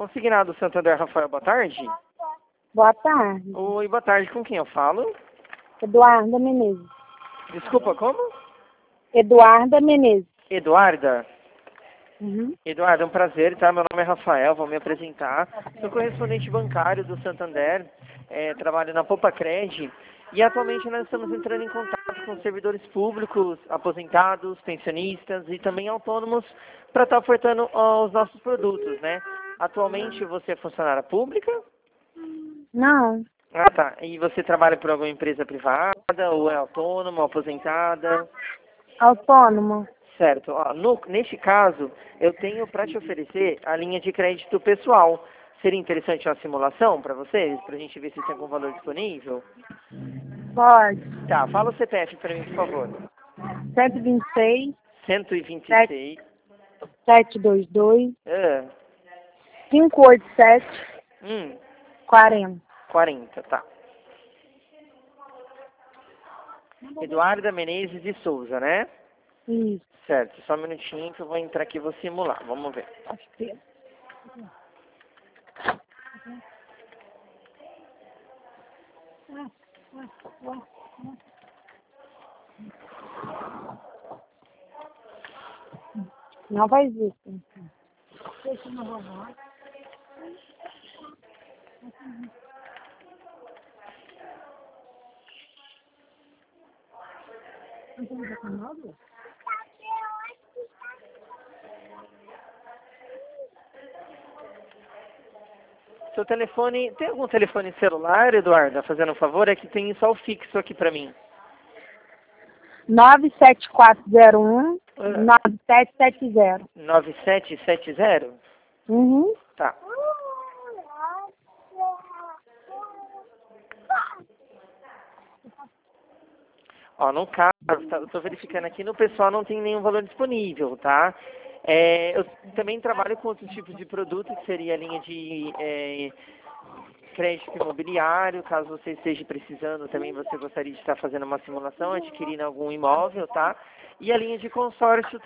Consignado Santander, Rafael, boa tarde. Boa tarde. Oi, boa tarde. Com quem eu falo? Eduarda Menezes. Desculpa, como? Eduarda Menezes. Eduarda? Uhum. Eduarda, é um prazer, tá? Meu nome é Rafael, vou me apresentar. Sou correspondente bancário do Santander, trabalho na Popacred e atualmente nós estamos entrando em contato com servidores públicos, aposentados, pensionistas e também autônomos para estar ofertando os nossos produtos, né? Atualmente você é funcionária pública? Não, Ah, tá. E você trabalha por alguma empresa privada ou é autônoma, aposentada? autônomo. Certo. Ó, neste caso, eu tenho para te oferecer a linha de crédito pessoal. Seria interessante uma simulação para vocês, para a gente ver se tem algum valor disponível? Pode. Tá, fala o CPF para mim, por favor. 126 126. 722 Ah, 587 hum, 40. 40, tá. Eduarda Menezes de Souza, né? Isso. Certo, só um minutinho que eu vou entrar aqui e vou simular. Vamos ver. Acho que é. Não faz isso. Seu telefone, tem algum telefone celular, Eduarda, fazendo um favor? É que tem só o fixo aqui para mim. 97401 Ah, 9770. 9770? Uhum. Tá. Ó, no caso, eu tô verificando aqui, no pessoal não tem nenhum valor disponível, tá? Eu também trabalho com outros tipos de produto, que seria a linha de crédito imobiliário, caso você esteja precisando também, você gostaria de estar fazendo uma simulação, adquirindo algum imóvel, tá? E a linha de consórcio